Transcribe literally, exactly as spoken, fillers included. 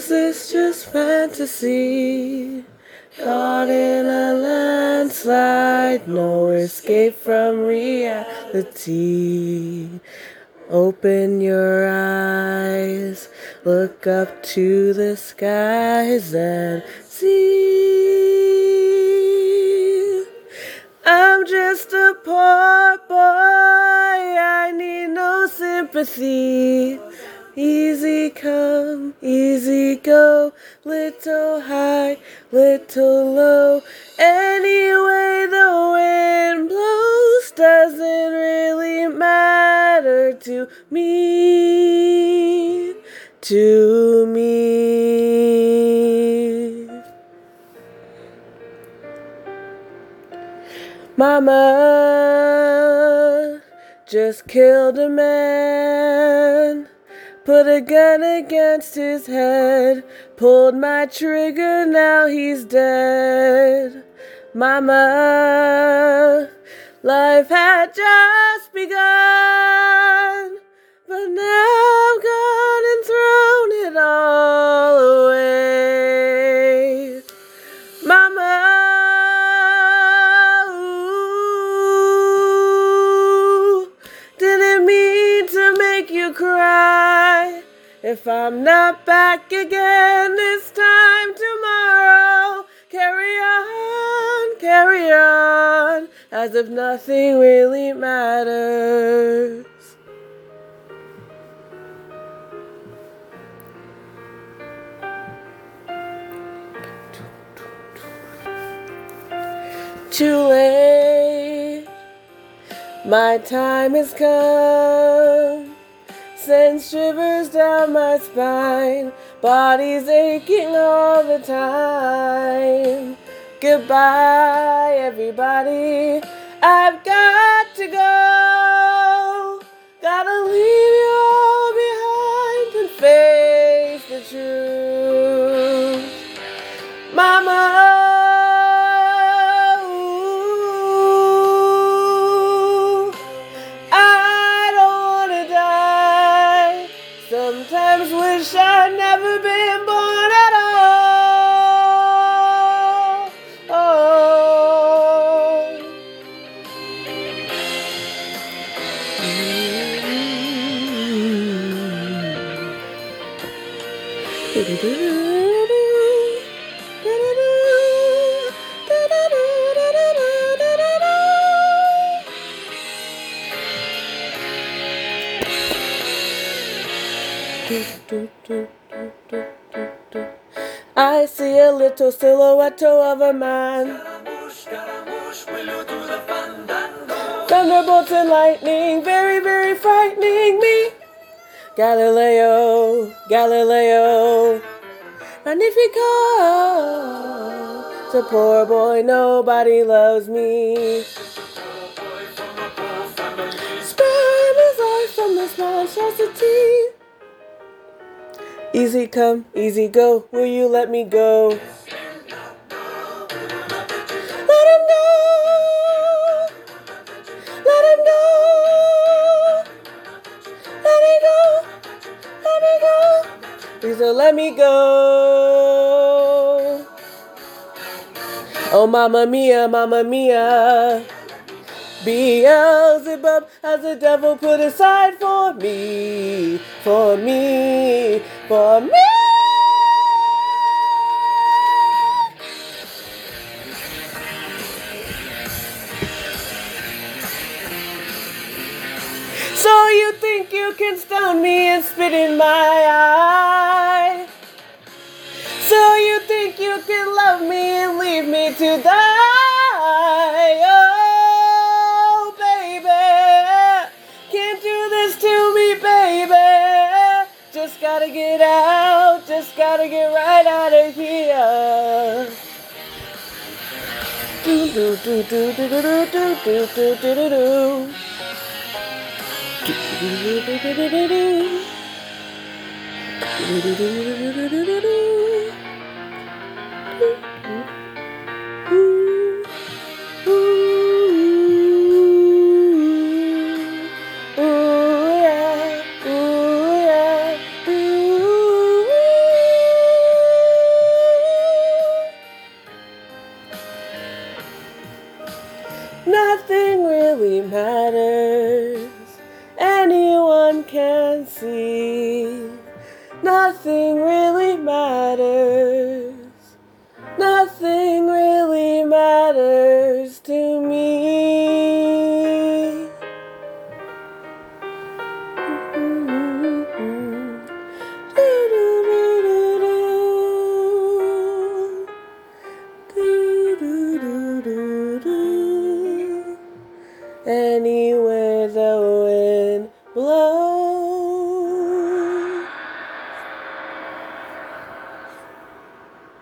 is this just fantasy? Caught in a landslide, no escape from reality. Open your eyes, look up to the skies and see. I'm just a poor boy, I need no sympathy. Easy come, easy go, little high, little low. Anyway the wind blows doesn't really matter to me, to me. Mama just killed a man. Put a gun against his head, pulled my trigger, now he's dead. Mama, life had just begun, but now I've gone and thrown it all away. Mama, ooh, didn't mean to make you cry. If I'm not back again this time tomorrow, carry on, carry on, as if nothing really matters. Too late, my time has come. Sends shivers down my spine, body's aching all the time. Goodbye, everybody, I've got to go. Gotta leave you all behind and face the truth. Mama, sometimes wish I'd never been born at all. Oh. I see a little silhouette of a man. Thunderbolts and lightning, very, very frightening me. Galileo, Galileo, Magnifico. It's a poor boy, nobody loves me. Spare his life from this monstrosity. Easy come, easy go, will you let me go? Let him go, let him go, let me go, let me go, please don't let me go. Oh mamma mia, mamma mia, Beelzebub has the devil put aside for me, for me, for me. So you think you can stone me and spit in my eye? So you think you can love me and leave me to die? Oh, baby, can't do this to me, baby. Just gotta get out, just gotta get right out of here. Do do do do do do do do do do do do do. Do do do do do do do do. Do do do do do do do do. really matters. Anyone can see. Nothing really matters. Nothing really matters to me. Anyone